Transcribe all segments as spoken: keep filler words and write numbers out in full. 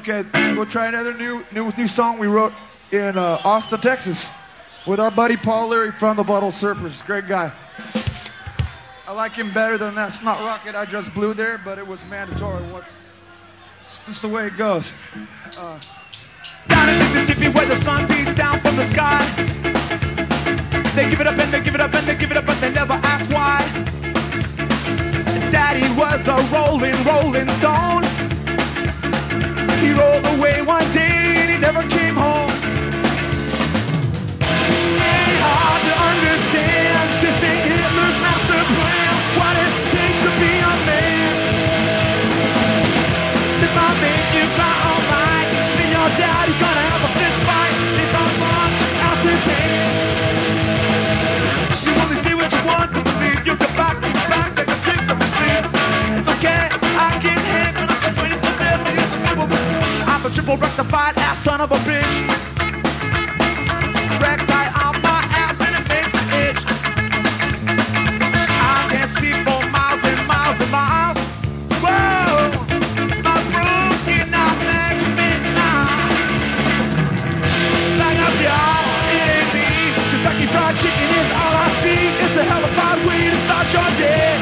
Okay, we'll try another new new new song we wrote in uh, Austin, Texas, with our buddy Paul Leary from the Bottle Surfers. Great guy. I like him better than that snot rocket I just blew there, but it was mandatory. What's this the way it goes? Uh, Down in Mississippi where the sun beats down from the sky, they give it up and they give it up and they give it up, but they never ask why. Daddy was a rolling, rolling stone. He rolled away one day and he never came home. Ain't hard to understand, this ain't Hitler's master plan, what it takes to be a man. If I make you cry all night, me and your daddy gonna have a fist fight. It's all fun, just ascertain. You only see what you want to believe. You come back, come back, take a drink from the sleep. It's okay, I can hang when I'm the twenty-four seven. I'm a triple rectified ass son of a bitch. Recti on my ass and it makes it itch. I can see for miles and miles and miles. Whoa, my broken out makes me smile. Like I'm y'all, it ain't me. Kentucky Fried Chicken is all I see. It's a hellified way to start your day.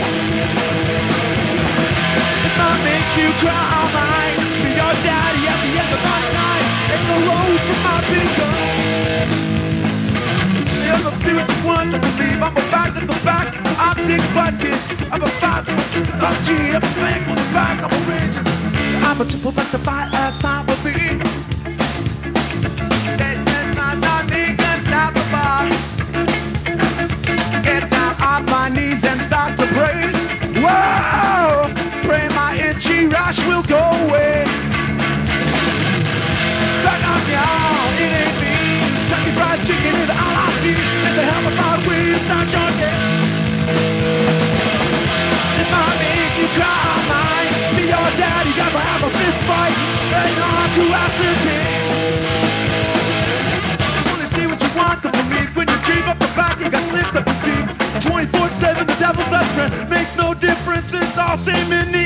If I make you cry all night, be your daddy at the end of my night. Ain't no road for my big gun. You'll see what you want to believe. I'm a back to the back. I'm Dick Butkus. I'm a five. I'm G. I'm a flank on the back. I'm a ranger. I'm a triple back to fight as time will be. Get down on my knees and start to pray. Whoa! Pray my itchy rash will go away. Back on y'all, it ain't me. Kentucky Fried Chicken is all I see. It's a hellified way to start your day. If I make you cry all night, be your daddy, gotta have a fist fight. Ain't hard to ascertain. You only see what you want to believe. When you creep up the back, you got slits up the seat. twenty-four seven, the devil's best friend. Makes no difference, it's all same in the